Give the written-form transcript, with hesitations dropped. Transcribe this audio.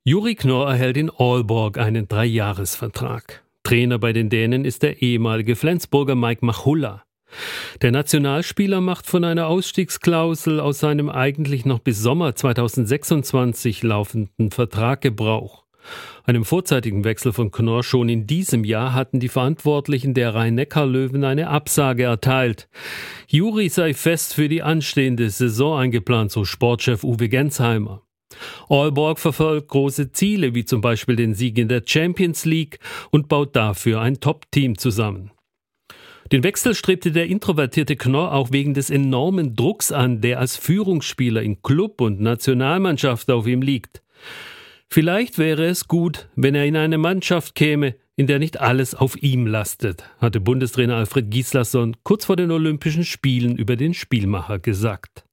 Juri Knorr erhält in Aalborg einen 3-Jahres-Vertrag. Trainer bei den Dänen ist der ehemalige Flensburger Mike Machulla. Der Nationalspieler macht von einer Ausstiegsklausel aus seinem eigentlich noch bis Sommer 2026 laufenden Vertrag Gebrauch. Einem vorzeitigen Wechsel von Knorr schon in diesem Jahr hatten die Verantwortlichen der Rhein-Neckar-Löwen eine Absage erteilt. Juri sei fest für die anstehende Saison eingeplant, so Sportchef Uwe Gensheimer. Aalborg verfolgt große Ziele, wie zum Beispiel den Sieg in der Champions League, und baut dafür ein Top-Team zusammen. Den Wechsel strebte der introvertierte Knorr auch wegen des enormen Drucks an, der als Führungsspieler in Club und Nationalmannschaft auf ihm liegt. Vielleicht wäre es gut, wenn er in eine Mannschaft käme, in der nicht alles auf ihm lastet, hatte Bundestrainer Alfred Gislason kurz vor den Olympischen Spielen über den Spielmacher gesagt.